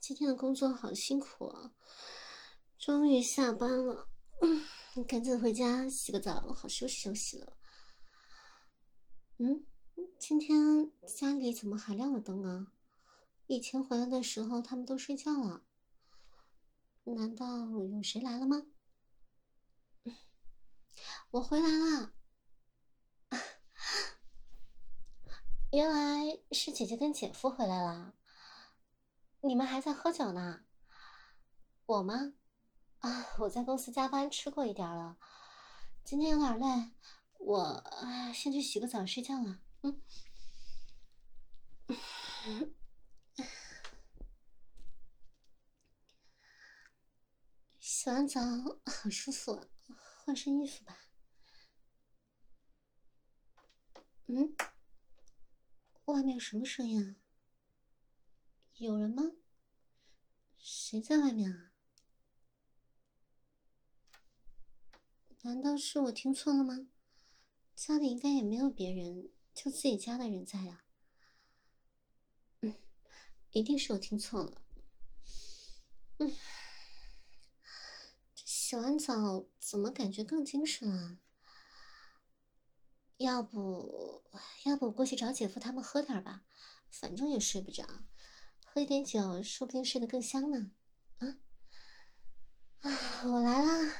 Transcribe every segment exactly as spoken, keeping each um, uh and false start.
今天的工作好辛苦啊，终于下班了，嗯，赶紧回家洗个澡，好休息休息了。嗯，今天家里怎么还亮了灯啊？以前回来的时候他们都睡觉了，难道有谁来了吗？我回来啦，原来是姐姐跟姐夫回来啦。你们还在喝酒呢？我吗？啊，我在公司加班吃过一点了，今天有点累，我啊先去洗个澡睡觉了。嗯。洗完澡好舒服啊，换身衣服吧。嗯，外面有什么声音啊？有人吗？谁在外面啊？难道是我听错了吗？家里应该也没有别人，就自己家的人在啊。嗯，一定是我听错了。嗯，这洗完澡怎么感觉更精神了？要不，要不我过去找姐夫他们喝点吧，反正也睡不着，喝一点酒说不定睡得更香呢。啊，啊，我来啦。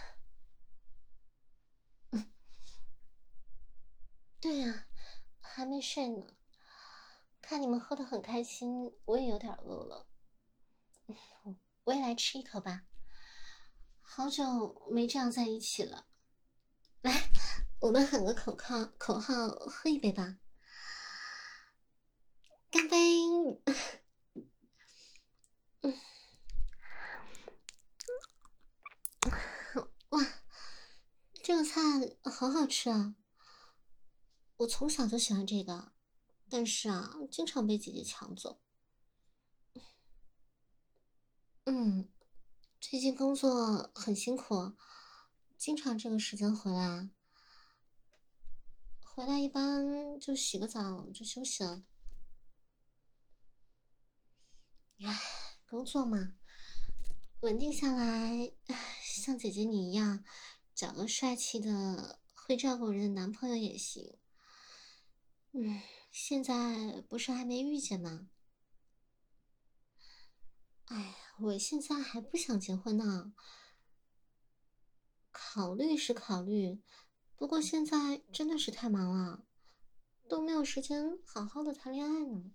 对呀，还没睡呢。看你们喝得很开心，我也有点饿了。我也来吃一口吧。好久没这样在一起了。来，我们喊个口号，口号喝一杯吧。干杯！哇，这个菜好好吃啊！我从小就喜欢这个，但是啊，经常被姐姐抢走。嗯，最近工作很辛苦，经常这个时间回来。回来一般就洗个澡就休息了。唉，工作嘛，稳定下来，像姐姐你一样，找个帅气的、会照顾人的男朋友也行。嗯，现在不是还没遇见吗？哎，我现在还不想结婚呢，考虑是考虑，不过现在真的是太忙了，都没有时间好好的谈恋爱呢。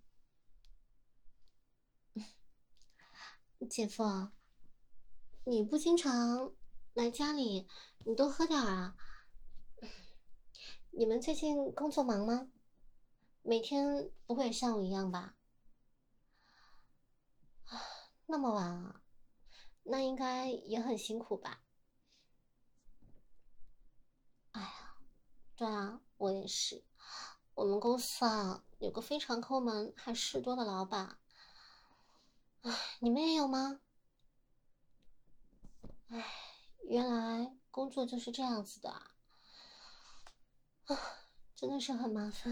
姐夫，你不经常来家里，你多喝点啊。你们最近工作忙吗？每天不会像我一样吧？那么晚啊，那应该也很辛苦吧？哎呀，对啊，我也是。我们公司啊，有个非常抠门还事多的老板。哎，你们也有吗？哎，原来工作就是这样子的啊，啊真的是很麻烦。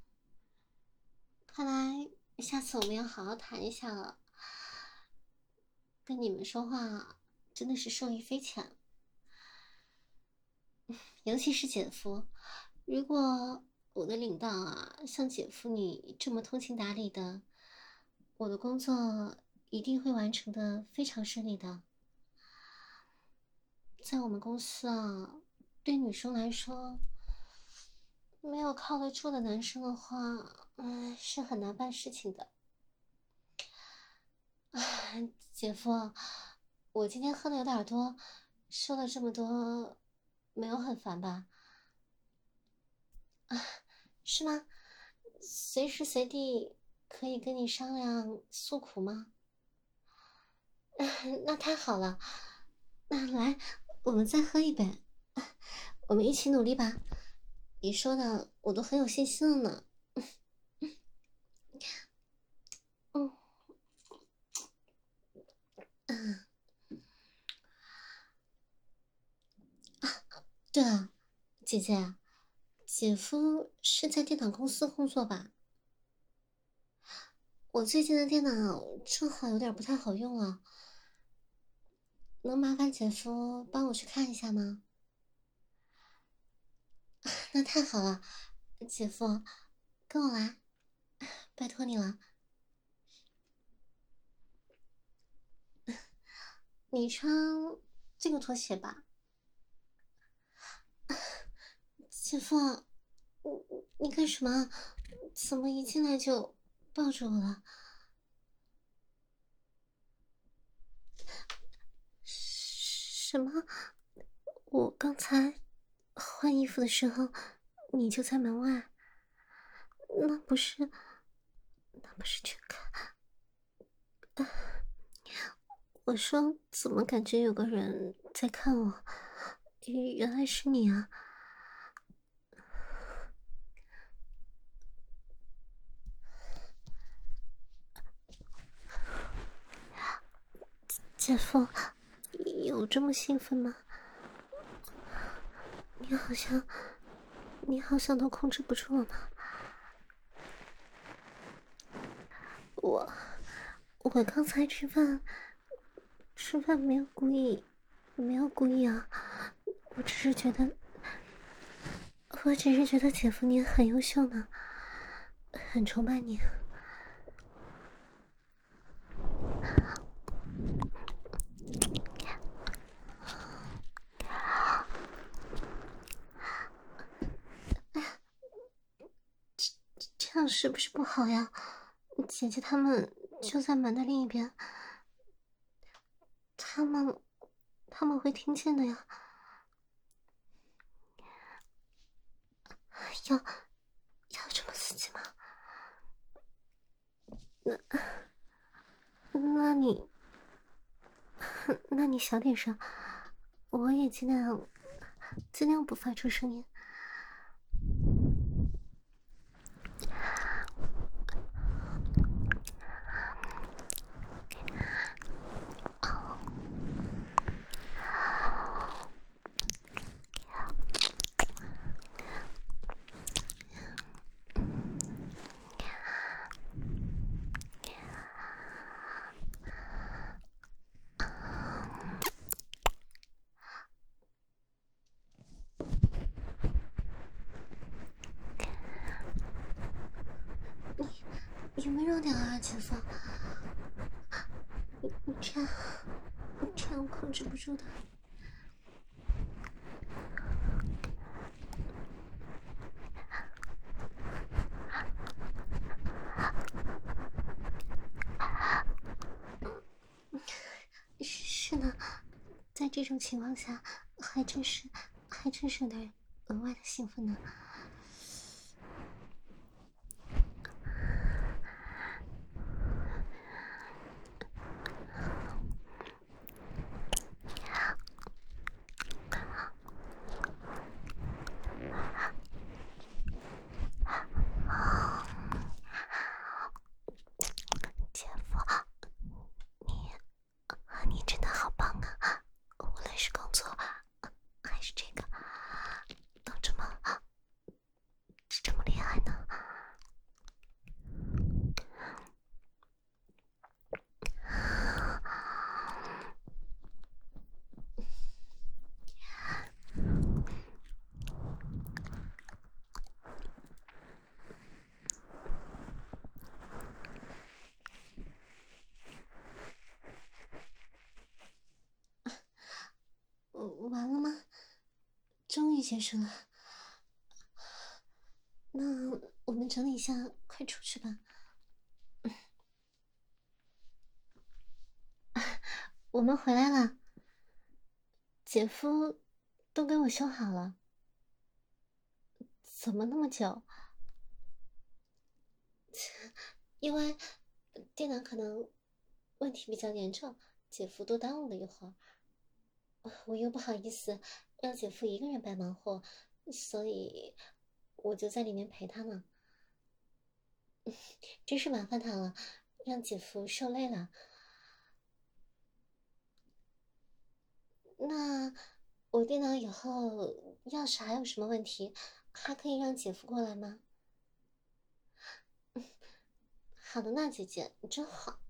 看来下次我们要好好谈一下了。跟你们说话真的是受益匪浅，尤其是姐夫。如果我的领导啊，像姐夫你这么通情达理的，我的工作一定会完成的非常顺利的。在我们公司啊，对女生来说，没有靠得住的男生的话，嗯，是很难办事情的。唉，姐夫，我今天喝的有点多，说了这么多，没有很烦吧？啊，是吗？随时随地可以跟你商量诉苦吗？那太好了，那来，我们再喝一杯，我们一起努力吧。你说的我都很有信心了呢。嗯嗯，对了，姐姐，姐夫是在电脑公司工作吧？ 我最近的电脑正好有点不太好用了，能麻烦姐夫帮我去看一下吗？那太好了，姐夫，跟我来，拜托你了。你穿这个拖鞋吧，姐夫，你你干什么？怎么一进来就抱着我了？什么？我刚才换衣服的时候，你就在门外，那不是，那不是全看。我说怎么感觉有个人在看我？原来是你啊！姐夫，有这么兴奋吗？你好像，你好像都控制不住了呢。我，我刚才吃饭，吃饭没有故意，没有故意啊。我只是觉得，我只是觉得姐夫你很优秀呢，很崇拜你。这样是不是不好呀？姐姐他们就在门的另一边，他们他们会听见的呀。要要这么刺激吗？那那你那你小点声，我也尽量尽量不发出声音。你有没有点啊，姐夫？你你这样，你这样控制不住的。是呢，在这种情况下，还真是，还真是有点额外的兴奋呢。姐夫，你你真的好棒啊！无论是工作还是这个，都这么这么厉害呢。完了吗？终于结束了。那我们整理一下，快出去吧。我们回来了，姐夫都给我修好了。怎么那么久？因为电脑可能问题比较严重，姐夫多耽误了一会儿。我又不好意思让姐夫一个人白忙活，所以我就在里面陪他呢。真是麻烦他了，让姐夫受累了。那我电脑以后要是还有什么问题，还可以让姐夫过来吗？ 好的呢，姐姐，你真好。